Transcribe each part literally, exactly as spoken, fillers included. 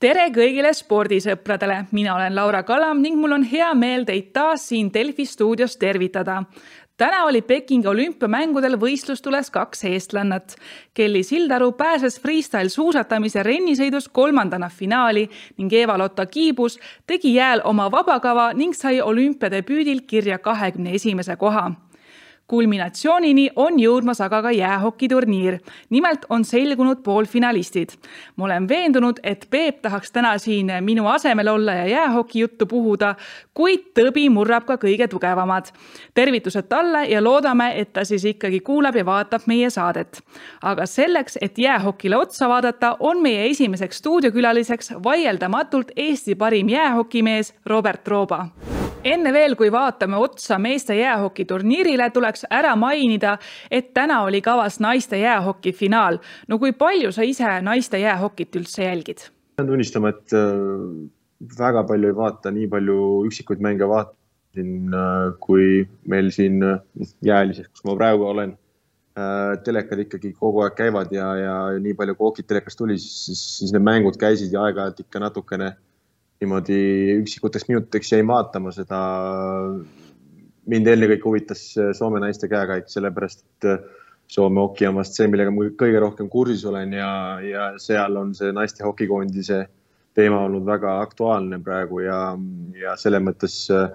Tere kõigile spordisõpradele, mina olen Laura Kalam ning mul on hea meel teid taas siin Delfi stuudios tervitada. Täna oli Pekingi olümpiamängudel võistlustules kaks eestlannat. Kelly Sildaru pääses freestyle suusatamise rennisõidus kolmandana finaali ning Eva-Lotta Kiibus tegi jääl oma vabakava ning sai olümpiadebüüdil kirja kahekümne esimese koha. Kulminatsioonini on jõudmas aga ka jäähokiturniir. Nimelt on selgunud poolfinalistid. Ma olen veendunud, et Peep tahaks täna siin minu asemel olla ja jäähoki juttu puhuda, kuid tõbi murrab ka kõige tugevamad. Tervitused talle ja loodame, et ta siis ikkagi kuulab ja vaatab meie saadet. Aga selleks, et jäähokile otsa vaadata, on meie esimeseks stuudiokülaliseks vaieldamatult Eesti parim jäähokimees Robert Rooba. Enne veel, kui vaatame otsa meeste jäähokiturniirile, tuleks ära mainida, et täna oli kavas naiste jäähoki finaal. No kui palju sa ise naiste jäähokit üldse jälgid? Pean tunnistama, et väga palju ei vaata, nii palju üksikuid mänge vaatasin, kui meil siin jäälises, kus ma praegu olen. Telekad ikkagi kogu aeg käivad ja, ja nii palju kui okid telekast tuli, siis, siis need mängud käisid ja aeg-ajalt ikka natukene niimoodi üksikuteks minutiteks jäi vaatama seda. Mind enne kõik huvitas Soome naiste käekäik, sellepärast, et Soome hoki on vast see, millega ma kõige rohkem kursis olen ja, ja seal on see naiste hokikoondise teema olnud väga aktuaalne praegu ja, ja selle mõttes äh,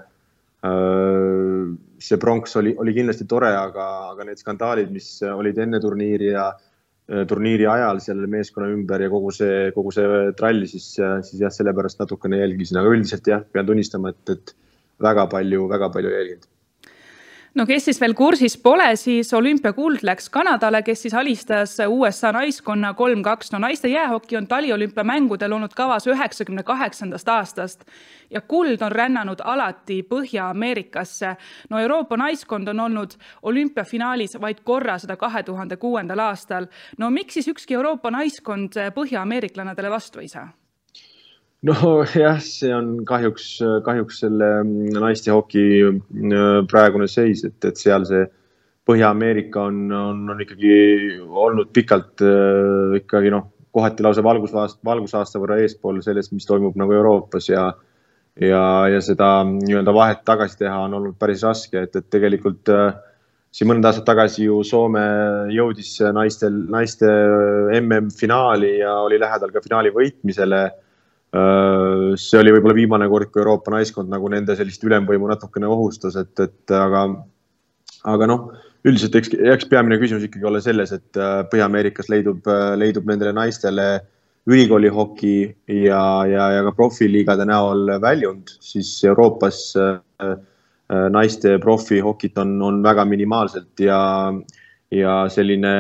see pronks oli, oli kindlasti tore, aga, aga need skandaalid, mis olid enne turniiri ja turniiri ajal selle meeskonna ümber ja kogu see, kogu see tralli, siis, siis jah, sellepärast natukene jälgisin. Aga üldiselt jah, pean tunnistama, et, et väga palju, väga palju jälginud. No kes siis veel kursis pole, siis olümpiakuld läks Kanadale, kes siis alistas U S A naiskonna kolm kaks. No naiste jäähoki on taliolümpiamängudel olnud kavas üheksakümne kaheksandast aastast ja kuld on rännanud alati Põhja-Ameerikasse. No Euroopa naiskond on olnud olümpiafinaalis vaid korra seda kahe tuhande kuuendal aastal. No miks siis ükski Euroopa naiskond Põhja-Ameeriklanadele vastu ei saa? No jah, see on kahjuks, kahjuks selle naiste hoki praegune seis, et, et seal see Põhja-Ameerika on, on, on ikkagi olnud pikalt ikkagi noh, kohati lause valgusaasta, valgusaasta võrra eespool sellest, mis toimub nagu Euroopas ja, ja, ja seda nii-öelda vahet tagasi teha on olnud päris raske, et, et tegelikult siin mõned aastad tagasi ju Soome jõudis naiste, naiste M M-finaali ja oli lähedal ka finaali võitmisele. See oli võib-olla viimane kord, kui Euroopa naiskond nagu nende sellist ülemvõimu natukene ohustas, et, et aga, aga noh, üldiselt eks, eks peamine küsimus ikkagi olla selles, et Põhja-Ameerikas leidub, leidub nendele naistele ülikooli hoki ja, ja, ja ka profiliigade näol väljund, siis Euroopas naiste profihokit on, on väga minimaalselt ja, ja selline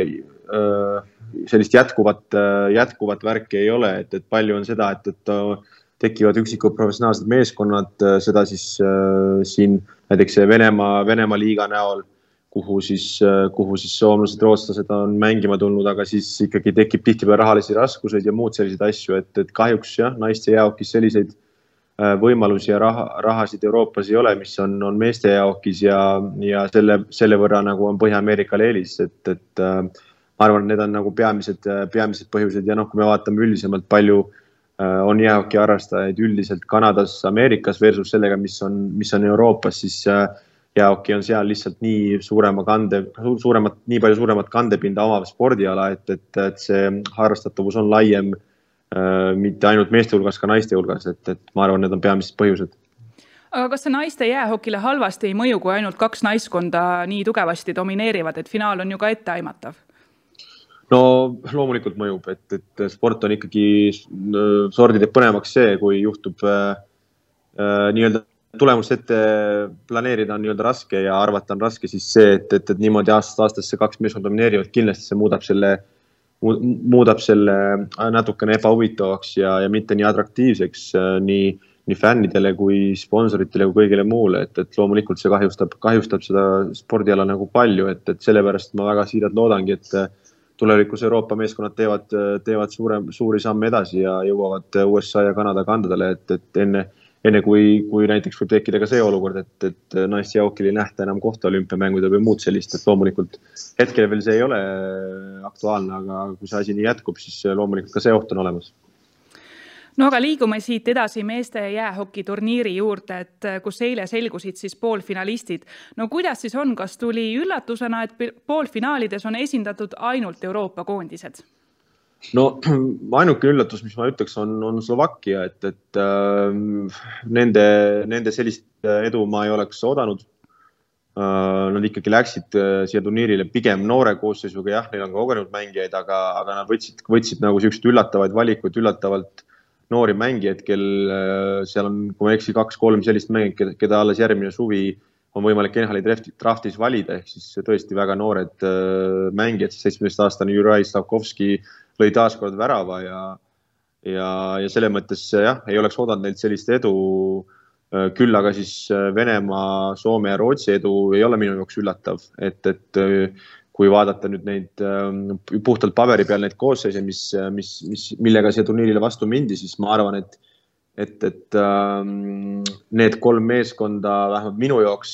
sellist jätkuvat, jätkuvat värki ei ole, et, et palju on seda, et, et tekivad üksikud professionaalsed meeskonnad, seda siis äh, siin näiteks Venemaa, Venemaa liiga näol, kuhu siis, kuhu siis soomlased, rootslased on mängima tulnud, aga siis ikkagi tekib tihtipeale rahalisi raskuseid ja muud selliseid asju, et, et kahjuks jah, naiste jäähokis selliseid võimalusi ja raha, rahasid Euroopas ei ole, mis on, on meeste jäähokis ja, ja selle, selle võrra nagu on Põhja-Ameerikal eelis, et, et ma arvan, et need on nagu peamised, peamised põhjused ja noh, kui me vaatame üldisemalt palju on jäähoki harrastajaid üldiselt Kanadas, Ameerikas versus sellega, mis on, mis on Euroopas, siis jäähoki on seal lihtsalt nii suurema kande, suuremat, nii palju suuremat kandepinda omav spordiala, et, et, et see harrastatavus on laiem mitte ainult meeste hulgas, ka naiste hulgas, et, et ma arvan, need on peamised põhjused. Aga kas see naiste jäähokile halvasti ei mõju, kui ainult kaks naiskonda nii tugevasti domineerivad, et finaal on ju ka etteaimatav? No loomulikult mõjub, et, et sport on ikkagi sordi teeb põnevaks see, kui juhtub äh, nii-öelda tulemust ette planeerida on nii-öelda raske ja arvata on raske, siis see, et, et, et niimoodi aastast aastasse kaks meeskond domineerivad, kindlasti see muudab selle muudab selle natukene ebahuvitavaks ja, ja mitte nii atraktiivseks nii, nii fännidele kui sponsoritele kui kõigile muule, et, et loomulikult see kahjustab, kahjustab seda spordiala nagu palju, et, et sellepärast ma väga siiralt loodangi, et tulevikus Euroopa meeskonnad teevad, teevad suure, suuri samme edasi ja jõuavad U S A ja Kanada kandadele, et, et enne, enne kui, kui näiteks võib tekkida ka see olukord, et, et naiste jäähokil ei nähta enam kohta olümpiamängude või muud sellist, et loomulikult hetkel veel see ei ole aktuaalne, aga kui see asi nii jätkub, siis loomulikult ka see oht on olemas. No aga liigume siit edasi meeste jäähokiturniiri juurde, et kus eile selgusid siis poolfinalistid. No kuidas siis on, kas tuli üllatusena, et poolfinaalides on esindatud ainult Euroopa koondised? No ainuke üllatus, mis ma ütleks, on, on Slovakkia, et, et äh, nende, nende sellist edu ma ei oleks oodanud. Uh, nad ikkagi läksid uh, siia turniirile pigem noore koosseisuga, jah, neil on ka kogenud mängijaid, aga, aga nad võtsid, võtsid nagu sellised üllatavaid valikuid, üllatavalt noori mängijaid, kel uh, seal on, kui ma eksi, kaks-kolm sellist mängijat, keda alles järgmine suvi on võimalik N H L-i draftis valida, ehk siis tõesti väga noored uh, mängijad, seitsmeteistaastane Juraj Slavkovski lõi taaskord värava ja, ja, ja selle mõttes jah, ei oleks oodanud neilt sellist edu. Küll aga siis Venemaa, Soome ja Rootsi edu ei ole minu jaoks üllatav, et, et kui vaadata nüüd neid puhtalt paberi peal neid koosseise, mis, mis, mis, millega siia turniirile vastu mindi, siis ma arvan, et, et, et need kolm meeskonda vähemalt minu jaoks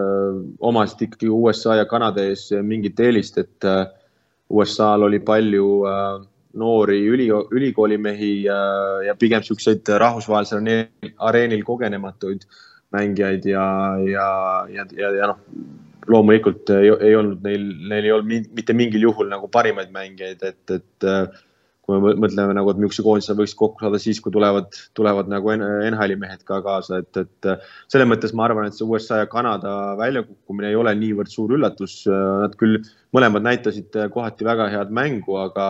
omasid ikkagi U S A ja Kanada ees mingit eelist, et U S A-l oli palju noori üli, ülikoolimehi ja, ja pigem selliseid rahvusvahelisel areenil kogenematuid mängijaid ja, ja, ja, ja, ja noh, loomulikult ei, ei olnud neil, neil ei olnud mitte mingil juhul nagu parimaid mängijaid, et, et kui me mõtleme nagu, et milline koondise võiks kokku saada siis, kui tulevad, tulevad nagu N H L-i mehed ka kaasa, et, et selle mõttes ma arvan, et see U S A ja Kanada väljakukkumine ei ole niivõrd suur üllatus, nad küll mõlemad näitasid kohati väga head mängu, aga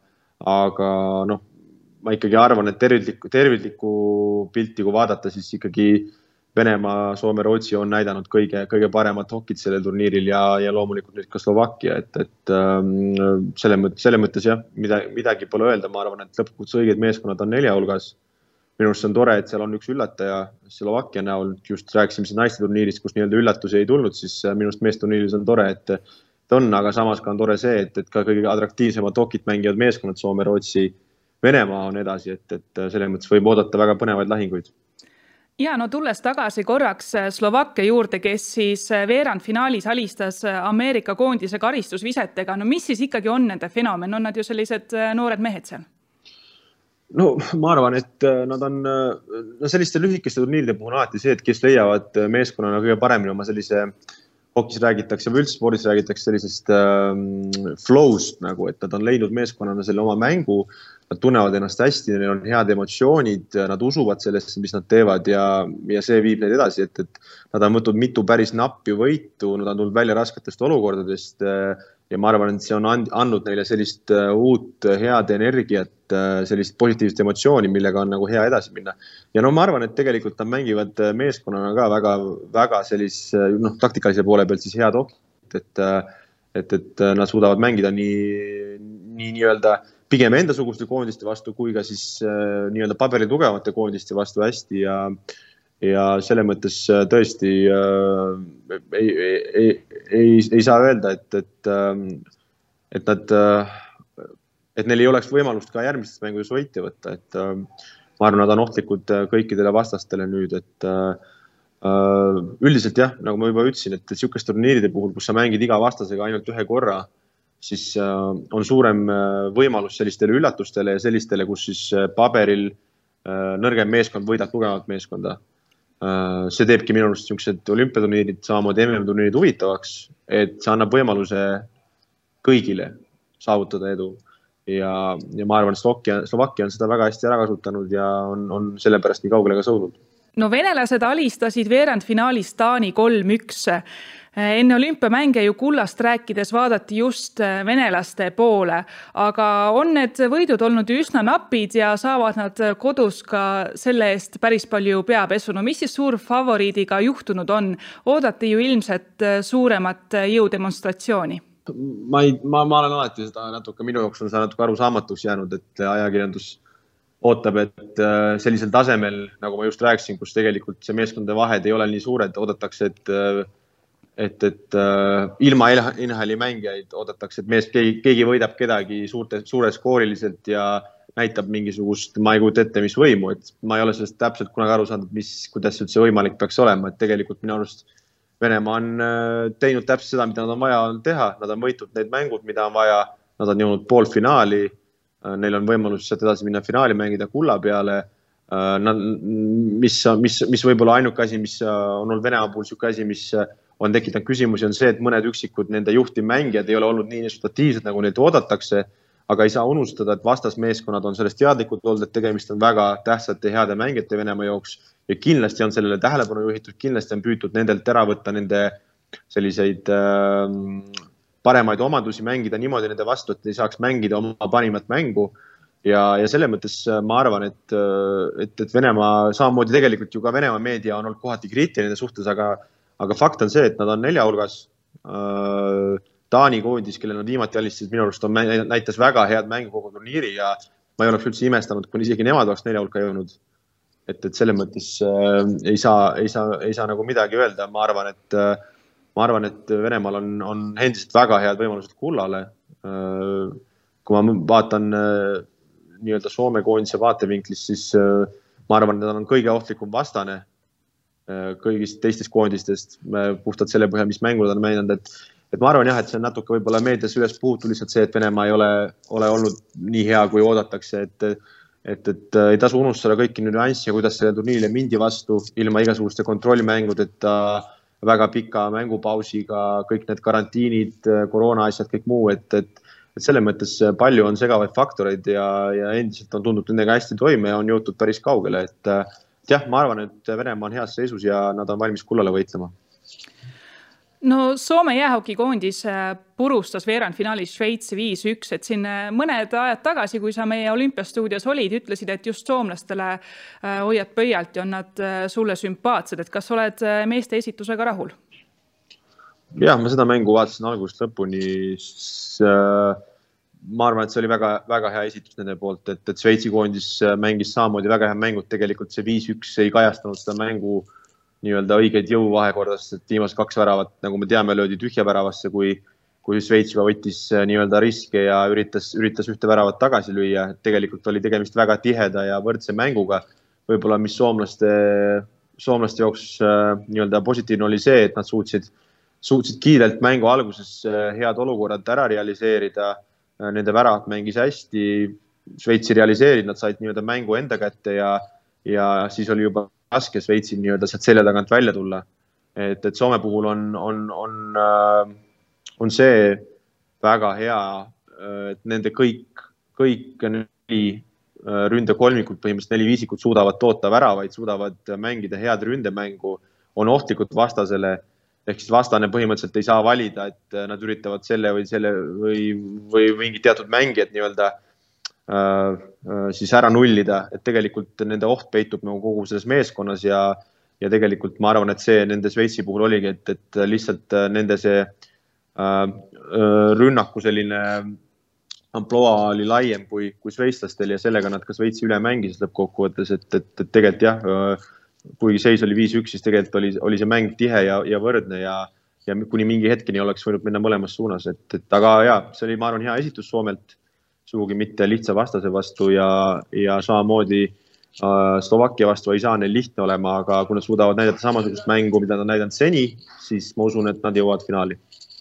aga noh, ma ikkagi arvan, et tervidlikku, tervidlikku pilti, kui vaadata, siis ikkagi Venemaa, Soome, Rootsi on näidanud kõige, kõige paremat hokit sellel turniiril ja, ja loomulikult nüüd ka Slovakkia, et, et ähm, selle, mõttes, selle mõttes jah, midagi, midagi pole öelda, ma arvan, et lõpuks õiged meeskonnad on nelja hulgas. Minu arust on tore, et seal on üks üllataja Slovakkia näol, just rääkisime siin naiste turniirist, kus nii-öelda üllatusi ei tulnud, siis minu arust meesturniiris on tore, et on, aga samas ka on tore see, et, et ka kõige atraktiivsemad hokit mängivad meeskonnad Soome, Rootsi, Venemaa on edasi, et, et selle mõttes võib oodata väga põnevaid lahinguid. Ja no tulles tagasi korraks Slovakkia juurde, kes siis veerandfinaalis alistas Ameerika koondise karistusvisetega, no mis siis ikkagi on nende fenomen? On nad ju sellised noored mehed seal? No ma arvan, et nad on no selliste lühikeste turniiride puhul alati see, et kes leiavad meeskonnana kõige paremini oma sellise hokis räägitakse või üldse spordis räägitakse sellisest äh, flow'st nagu, et nad on leidnud meeskonnana selle oma mängu, nad tunnevad ennast hästi, neil on head emotsioonid, nad usuvad sellesse, mis nad teevad ja, ja see viib neid edasi, et, et nad on võtnud mitu päris nappi võitu, nad on tulnud välja rasketest olukordadest äh, ja ma arvan, et see on andnud neile sellist uh, uut head energiat, uh, sellist positiivset emotsiooni, millega on nagu hea edasi minna. Ja no ma arvan, et tegelikult nad mängivad meeskonnana ka väga, väga sellis, noh, taktikalise poole pealt siis head hokit, et, et, et nad suudavad mängida nii, nii nii-öelda pigem endasuguste koondiste vastu, kui ka siis uh, nii-öelda paberi tugevamate koondiste vastu hästi ja ja selle mõttes tõesti äh, ei, ei, ei, ei saa öelda, et, et, et, nad, et neil ei oleks võimalust ka järgmistes mängudes võiti võtta. Et, äh, ma arvan, nad on ohtlikud kõikidele vastastele nüüd. Et, äh, üldiselt jah, nagu ma juba ütlesin, et, et niisugust turniiride puhul, kus sa mängid iga vastasega ainult ühe korra, siis äh, on suurem võimalus sellistele üllatustele ja sellistele, kus siis paberil äh, nõrgem meeskond võidab tugevat meeskonda. See teebki minu arust niisugused olümpiaturniirid, samamoodi M M-turniirid huvitavaks, et see annab võimaluse kõigile saavutada edu. Ja, ja ma arvan, et Slovakkia, Slovakkia on seda väga hästi ära kasutanud ja on, on selle pärast nii kaugele ka sõudnud. No venelased alistasid veerandfinaalis Taani kolm üks. Enne olümpiamänge ju kullast rääkides vaadati just venelaste poole, aga on need võidud olnud üsna napid ja saavad nad kodus ka selle eest päris palju peapesu. No mis siis suur favoriidiga juhtunud on? Oodati ju ilmselt suuremat jõudemonstratsiooni. Ma, ei, ma, ma olen alati seda natuke, minu jaoks on see natuke arusaamatuks jäänud, et ajakirjandus ootab, et sellisel tasemel, nagu ma just rääkisin, kus tegelikult see meeskondade vahed ei ole nii suured, oodatakse, et et, et uh, ilma N H L-i mängijaid oodatakse, et mees, keegi, keegi võidab kedagi suurte, suure skooriliselt ja näitab mingisugust, ma ei kujuta ette, mis võimu, et ma ei ole sellest täpselt kunagi aru saanud, mis, kuidas üldse võimalik peaks olema, et tegelikult minu arust Venemaa on uh, teinud täpselt seda, mida nad on vaja teha, nad on võitnud need mängud, mida on vaja, nad on jõudnud poolfinaali, uh, neil on võimalus sealt edasi minna finaali mängida kulla peale. Nad, mis, mis, mis võib-olla ainuke asi, mis on olnud Venemaa puhul siuke asi, mis on tekitanud küsimusi, on see, et mõned üksikud nende juhtivmängijad ei ole olnud nii resultatiivsed, nagu neilt oodatakse, aga ei saa unustada, et vastasmeeskonnad on sellest teadlikud olnud, et tegemist on väga tähtsate ja heade mängijate Venemaa jooks ja kindlasti on sellele tähelepanu juhitud, kindlasti on püütud nendelt ära võtta nende selliseid äh, paremaid omadusi, mängida niimoodi nende vastu, et ei saaks mängida oma parimat mängu. Ja, ja selle mõttes ma arvan, et, et, et Venemaa samamoodi tegelikult ju ka Venemaa meedia on olnud kohati kriitiline suhtes, aga, aga fakt on see, et nad on nelja hulgas. Taani koondis, kellel nad viimati alistasid, minu arust on näitas väga head mängu kogu turniiri ja ma ei oleks üldse imestanud, kui isegi nemad oleks nelja hulka jõudnud. Et, et selle mõttes äh, ei, saa, ei, saa, ei saa nagu midagi öelda. Ma arvan, et, äh, ma arvan, et Venemaal on, on endiselt väga head võimalused kullale. Äh, kui ma vaatan äh, nii-öelda Soome koondise vaatevinklist, siis äh, ma arvan, et nad on kõige ohtlikum vastane äh, kõigist teistest koondistest äh, puhtalt selle põhjal, mis mängud on mänginud, et, et ma arvan jah, et see on natuke võib-olla meedias üles puhutud lihtsalt see, et Venemaa ei ole, ole olnud nii hea, kui oodatakse, et, et, et ei tasu unustada kõiki nüanssi, kuidas selle turniirile mindi vastu ilma igasuguste kontrollmängudeta, väga pika mängupausiga, kõik need karantiinid, koroona asjad, kõik muu, et, et et selle mõttes palju on segavaid faktoreid ja, ja endiselt on tundnud nendega hästi toime ja on jõutud päris kaugele. Et, et jah, ma arvan, et Venemaa on heas seisus ja nad on valmis kullale võitlema. No Soome jäähokikoondis purustas veerandfinaalis Šveitsi viis üks, et siin mõned ajad tagasi, kui sa meie olümpiastuudios olid, ütlesid, et just soomlastele hoiad pöialt ja on nad sulle sümpaatsed. Et kas oled meeste esitusega rahul? Jah, ma seda mängu vaatasin algusest lõpuni. Ma arvan, et see oli väga, väga hea esitus nende poolt, et, et Šveitsi koondis mängis samamoodi väga hea mängud. Tegelikult see viis üks ei kajastanud seda mängu nii-öelda õigeid jõuvahekordast, et viimased kaks väravat, nagu me teame, löödi tühja väravasse, kui, kui Šveits juba võttis nii-öelda riske ja üritas, üritas ühte väravat tagasi lüüa. Tegelikult oli tegemist väga tiheda ja võrdse mänguga. Võib-olla mis soomlaste, soomlaste jooks nii-öelda positiivne oli see, et nad suutsid suutsid kiirelt mängu alguses head olukorrad ära realiseerida. Nende väravat mängis hästi, Šveitsi realiseerid, nad said nii-öelda mängu enda kätte ja, ja siis oli juba raske Šveitsil nii-öelda sealt selja tagant välja tulla. Et, et Soome puhul on, on, on, on see väga hea, et nende kõik, kõik neli ründekolmikud, põhimõtteliselt neli viisikut suudavad toota väravaid, suudavad mängida head ründemängu, on ohtlikud vastasele. Ehk siis vastane põhimõtteliselt ei saa valida, et nad üritavad selle või selle või, või mingi teatud mängijad nii-öelda äh, siis ära nullida, et tegelikult nende oht peitub nagu kogu selles meeskonnas ja, ja tegelikult ma arvan, et see nende Šveitsi puhul oligi, et, et lihtsalt nende see äh, rünnaku selline amploa oli laiem kui, kui šveitslastel ja sellega nad ka Šveitsi üle mängis lõppkokkuvõttes, et, et, et tegelikult jah, kui seis oli viis üks, siis tegelikult oli, oli see mäng tihe ja, ja võrdne ja, ja kuni mingi hetkeni oleks võinud minna mõlemas suunas. Et, et aga ja, see oli, ma arvan, hea esitus Soomelt, sugugi mitte lihtsa vastase vastu ja, ja samamoodi äh, Slovakkia vastu ei saa neil lihtne olema, aga kui nad suudavad näidata samasugust mängu, mida nad näidanud seni, siis ma usun, et nad jõuavad finaali.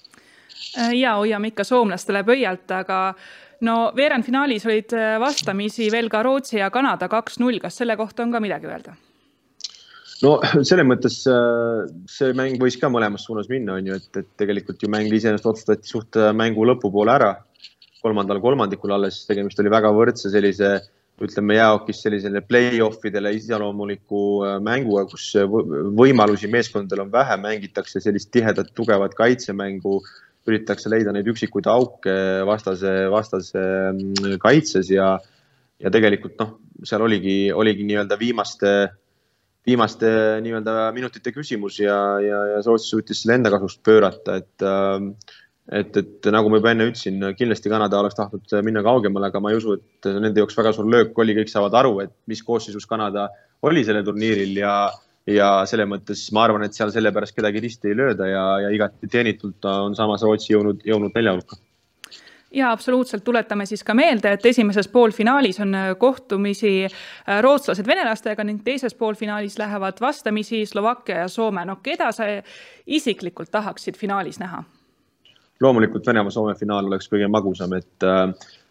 Ja, hoiame ikka soomlastele pöialt, aga no veerandfinaalis olid vastamisi veel ka Rootsi ja Kanada kaks null. Kas selle kohta on ka midagi öelda? No selle mõttes see mäng võis ka mõlemas suunas minna, on ju, et, et tegelikult ju mäng iseenesest otsustati suht mängu lõpupoole ära. Kolmandal kolmandikul alles tegemist oli väga võrdse sellise, ütleme jäähokis sellisele play-offidele iseloomuliku mänguga, kus võimalusi meeskondadel on vähe, mängitakse sellist tihedat, tugevat kaitsemängu, üritatakse leida neid üksikuid auke vastase, vastase kaitses ja, ja tegelikult noh, seal oligi, oligi nii-öelda viimaste viimaste nii-öelda minutite küsimus ja, ja, ja Rootsi suutis selle enda kasust pöörata, et, et, et nagu ma juba enne ütlesin, kindlasti Kanada oleks tahtnud minna kaugemale, aga ma ei usu, et nende jooks väga suur löök oli, kõik saavad aru, et mis koosseisus Kanada oli selle turniiril ja, ja selle mõttes ma arvan, et seal selle pärast kedagi risti ei lööda ja, ja igati teenitult on samas Rootsi jõunud, jõunud nelja hulka. Ja absoluutselt tuletame siis ka meelde, et esimeses poolfinaalis on kohtumisi rootslased venelastega ning teises poolfinaalis lähevad vastamisi Slovakkia ja Soome. No keda sa isiklikult tahaksid finaalis näha? Loomulikult Venemaa Soome finaal oleks kõige magusam, et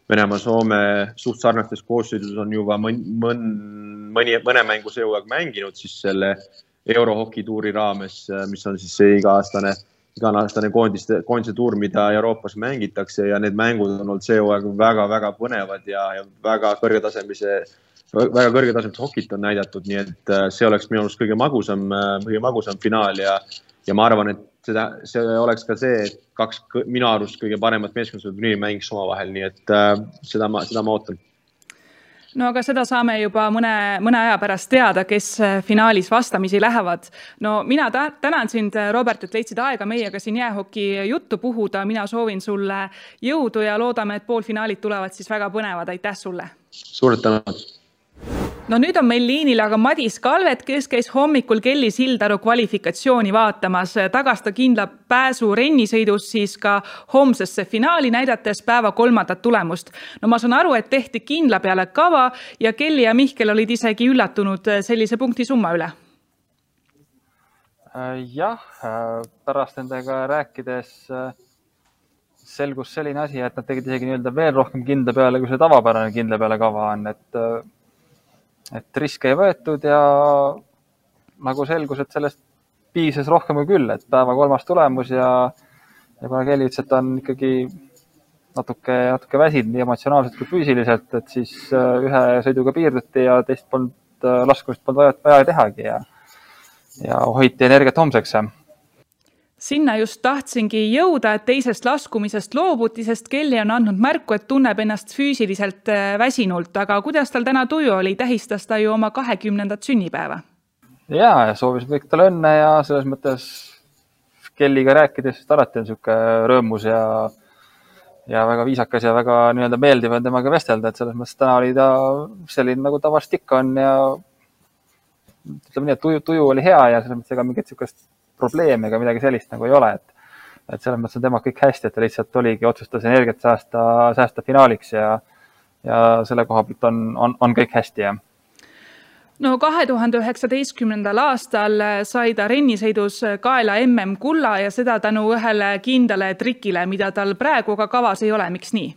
Venemaa, Soome suht sarnastes koosseisus on juba mõn, mõn, mõni, mõne mängu see hooaeg mänginud siis selle Eurohokituuri raames, mis on siis see iga-aastane, iga-aastane koondiste, koondise tuur, mida Euroopas mängitakse ja need mängud on olnud see hooaeg väga-väga põnevad ja, ja väga kõrgetasemise, väga kõrgetasemelist hokit on näidatud, nii et see oleks minu arust kõige magusam, kõige magusam finaal ja, ja ma arvan, et seda, see oleks ka see, et kaks minu arust kõige paremat meeskonda turniiri mängiks oma vahel, nii et äh, seda ma, seda ma ootan. No aga seda saame juba mõne, mõne aja pärast teada, kes finaalis vastamisi lähevad. No mina ta, tänan sind, Robert, et leidsid aega meiega siin jäähoki juttu puhuda. Mina soovin sulle jõudu ja loodame, et poolfinaalid tulevad siis väga põnevad. Aitäh sulle! Suured tänud! No nüüd on meil liinil aga Madis Kalvet, kes käis hommikul Kelly Sildaru kvalifikatsiooni vaatamas. Tagasta kindla pääsu rennisõidus siis ka homsesse finaali, näidates päeva kolmandat tulemust. No ma saan aru, et tehti kindla peale kava ja Kelly ja Mihkel olid isegi üllatunud sellise punkti summa üle. Jah, pärast nendega rääkides selgus selline asi, et nad tegid isegi nii-öelda veel rohkem kindla peale, kui see tavapärane kindla peale kava on, et et riske ei võetud ja nagu selgus, et sellest piises rohkem kui küll, et päeva kolmas tulemus ja, ja kuna Kelly ütles, et ta on ikkagi natuke, natuke väsinud nii emotsionaalselt kui füüsiliselt, et siis ühe sõiduga piirduti ja teist polnud laskumist polnud vaja, vaja tehagi ja, ja hoiti energiat homseks. Sinna just tahtsingi jõuda, et teisest laskumisest loobuti, sest Kelly on andnud märku, et tunneb ennast füüsiliselt väsinult, aga kuidas tal täna tuju oli, tähistas ta ju oma kahekümnendat sünnipäeva? Jaa, ja soovis kõik tal õnne ja selles mõttes Kellyga rääkides alati on niisugune rõõmus ja, ja väga viisakas ja väga nii-öelda meeldiv on temaga vestelda, et selles mõttes täna oli ta selline nagu tavaliselt ikka on ja ütleme nii, et tuju, tuju oli hea ja selles mõttes ega mingit niisugust probleemi ega midagi sellist nagu ei ole, et, et selles mõttes on tema kõik hästi, et ta lihtsalt oligi, otsustas energiat säästa, säästa finaaliks ja, ja selle koha pealt on, on, on kõik hästi. Ja. No kahe tuhande üheksateistkümnendal aastal sai ta rennisõidus kaela M M kulla ja seda tänu ühele kindlale trikile, mida tal praegu ka kavas ei ole. Miks nii?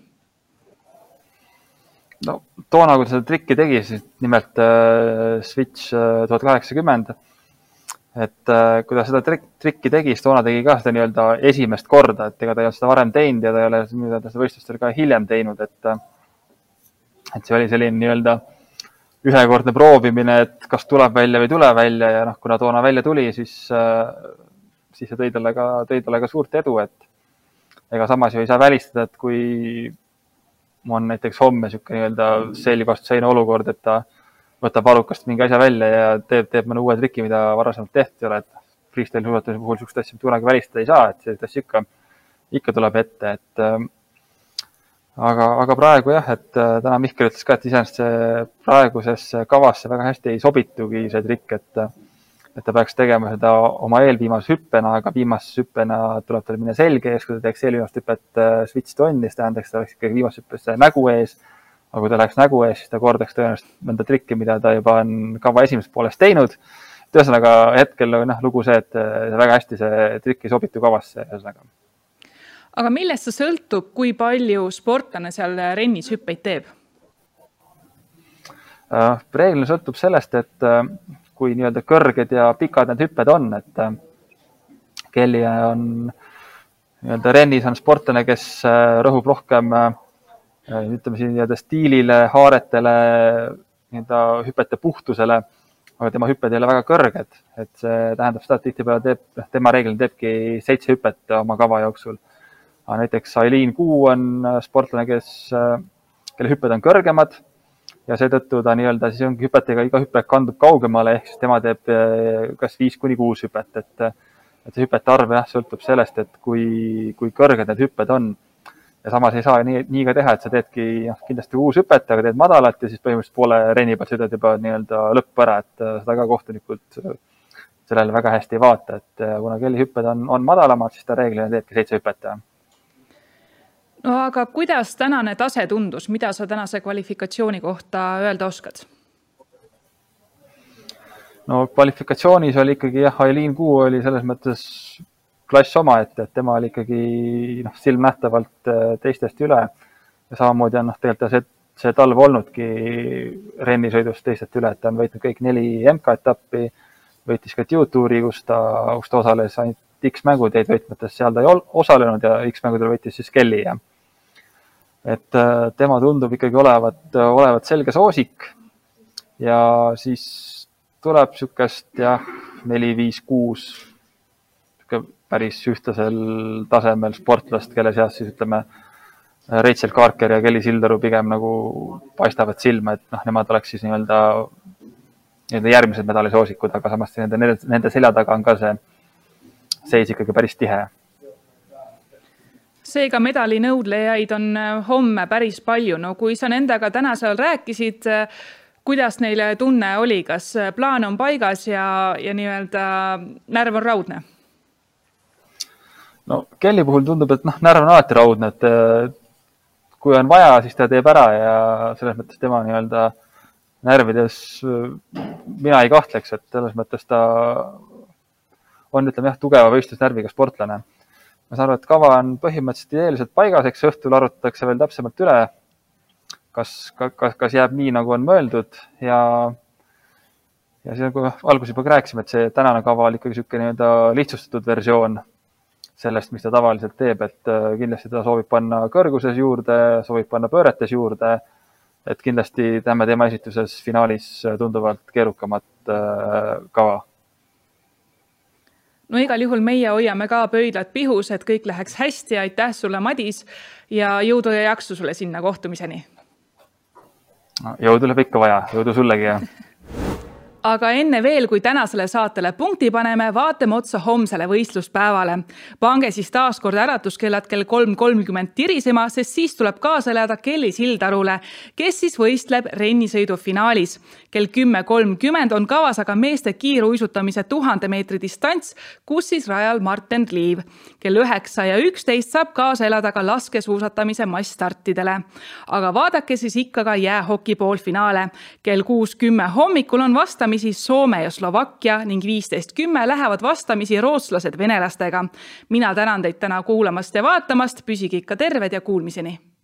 No toona, kui ta seda trikki tegi, siis nimelt äh, Switch äh, tuhat kaheksakümmend, et äh, kui ta seda trik, trikki tegi, siis toona tegi ka seda nii-öelda esimest korda, et ega ta ei ole seda varem teinud ja ta ei ole seda võistlustel ka hiljem teinud, et, et see oli selline nii-öelda ühekordne proovimine, et kas tuleb välja või tule välja ja noh, kuna toona välja tuli, siis, äh, siis see tõi talle ka, tõi talle ka suurt edu, et ega samas ju ei saa välistada, et kui on näiteks homme niisugune nii-öelda selg vastu seina olukord, et ta võtab valukast mingi asja välja ja teeb, teeb mõne uue triki, mida varasemalt tehti ei ole, et freestyle suusatamise puhul niisugust asja kunagi välistada ei saa, et see ikka, ikka tuleb ette, et äh, aga, aga praegu jah, et äh, täna Mihkel ütles ka, et iseenesest see praegusesse kavasse väga hästi ei sobitugi see trikk, et, et ta peaks tegema seda oma eelviimase hüppena, aga viimase hüppena tuleb tal minna selge ees, kui ta teeks eelviimast hüppet äh, switch tonni, siis tähendaks, ta oleks ikkagi viimase hüppes nägu ees. Aga kui ta läheks nägu ees, siis ta kordaks tõenäoliselt mõnda trikki, mida ta juba on kava esimest poolest teinud. Tõesõnaga hetkel on lugu see, et väga hästi see trikk ei sobitu kavasse. Ühesõnaga. Aga millest see sõltub, kui palju sportlane seal rennis hüppeid teeb? Reeglina sõltub sellest, et kui nii-öelda kõrged ja pikad need hüpped on, et Kelly on nii-öelda rennis on sportlane, kes rõhub rohkem ütleme siin nii-öelda stiilile, haaretele, nii-öelda hüpete puhtusele, aga tema hüpped ei ole väga kõrged. Et see tähendab seda, et tihtipeale teeb, tema reeglina teebki seitse hüpet oma kava jooksul. Aga näiteks Aileen Kuu on sportlane, kes, kelle hüpped on kõrgemad ja seetõttu ta nii-öelda siis ongi hüpetega, iga hüpe kandub kaugemale, ehk siis tema teeb kas viis kuni kuus hüpet. Et, et see hüpete arv jah, sõltub sellest, et kui, kui kõrged need hüpped on. Ja samas ei saa nii, nii ka teha, et sa teedki kindlasti uus hüpet, aga teed madalat ja siis põhimõtteliselt poole renni pealt sõidad juba nii-öelda lõpp ära, et seda ka kohtunikult sellele väga hästi ei vaata, et kuna Kelly hüpped on, on madalamad, siis ta reeglina teedki seitse hüpet. No aga kuidas tänane tase tundus? Mida sa tänase kvalifikatsiooni kohta öelda oskad? No kvalifikatsioonis oli ikkagi jah, Aileen Kuu oli selles mõttes klass oma, et, et tema oli ikkagi noh, silmnähtavalt teistest üle. ja samamoodi on noh, tegelikult see, see talv olnudki rennisõidust teistelt üle, et ta on võitnud kõik neli M K etappi, võitis ka Dutuuri, kus ta, kus ta osales ainult X-mängud jäid võitmates, seal ta ei osalenud ja X-mängudel võitis siis Kelly. Ja. Et tema tundub ikkagi olevat, olevat selge soosik ja siis tuleb sükest jah, neli, viis, kuus päris ühtlasel tasemel sportlast, kelle seas siis ütleme Rachel Carker ja Kelly Sildaru pigem nagu paistavad silma, et noh, nemad oleks siis nii-öelda, nii-öelda järgmised medalisoosikud, aga samas nende, nende selja taga on ka see seis ikkagi päris tihe. Seega medali nõudlejaid on homme päris palju. No kui sa nendega täna seal rääkisid, kuidas neile tunne oli? Kas plaan on paigas ja, ja nii-öelda närv on raudne? No Kelly puhul tundub, et noh, närv on alati raudne, et kui on vaja, siis ta teeb ära ja selles mõttes tema nii-öelda närvides mina ei kahtleks, et selles mõttes ta on, ütleme jah, tugeva võistlusnärviga sportlane. Ma saan aru, et kava on põhimõtteliselt ideeliselt paigas, eks õhtul arutatakse veel täpsemalt üle, kas, kas, kas jääb nii, nagu on mõeldud ja, ja see, kui alguses juba rääkisime, et see tänane kava oli ikkagi niisugune nii-öelda lihtsustatud versioon sellest, mis ta tavaliselt teeb, et kindlasti ta soovib panna kõrguses juurde, soovib panna pööretes juurde, et kindlasti tämme tema esituses finaalis tunduvalt keerukamat kava. No igal juhul meie hoiame ka pöidlad pihus, et kõik läheks hästi. Aitäh sulle, Madis, ja jõudu ja jaksu sulle sinna kohtumiseni. Jõudu läheb ikka vaja, jõudu sullegi. Ja. Aga enne veel, kui tänasele saatele punkti paneme, vaatame otsa homsele võistluspäevale. Pange siis taas kord äratuskellad kell kolm kolmkümmend tirisema, sest siis tuleb kaasa elada Kelly Sildarule, kes siis võistleb rennisõidu finaalis. Kell kümme kolmkümmend on kavas aga meeste kiiruisutamise tuhande meetri distants, kus siis rajal Martin Liiv. Kell üheksa ja üksteist saab kaasa elada ka laskesuusatamise massstartidele. Aga vaadake siis ikka ka jäähoki poolfinaale. Kell kuus kümme hommikul on vastamisi Soome ja Slovakkia ning viisteist kümme lähevad vastamisi rootslased venelastega. Mina tänan teid täna kuulamast ja vaatamast, püsige ikka terved ja kuulmiseni!